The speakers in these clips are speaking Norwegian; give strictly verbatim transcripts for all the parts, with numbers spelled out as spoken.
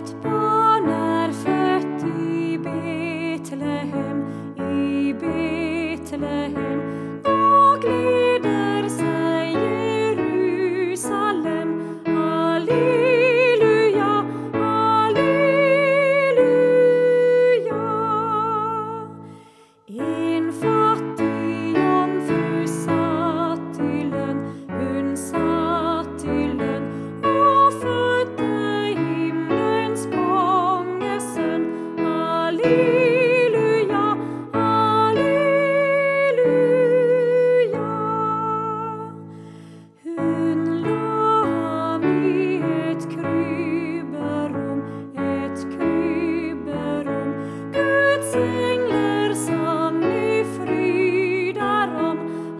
et barn er født i Betlehem, i Betlehem. Nå gleder seg Jerusalem. Halleluja, halleluja. En fattig jomfru satt til lønn, hun satt til lønn, og fødte himmelens kongesønn. Halleluja, halleluja. Hun la ham i et kryberom, et kryberom. Guds engler sang i fryd derom.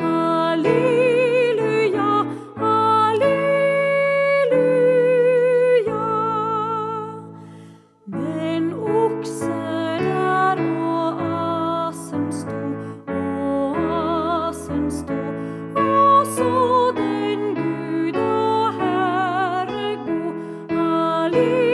Halleluja, halleluja. Men okse der og asen sto, og asen sto, og så den Gud og Herre god. Halleluja.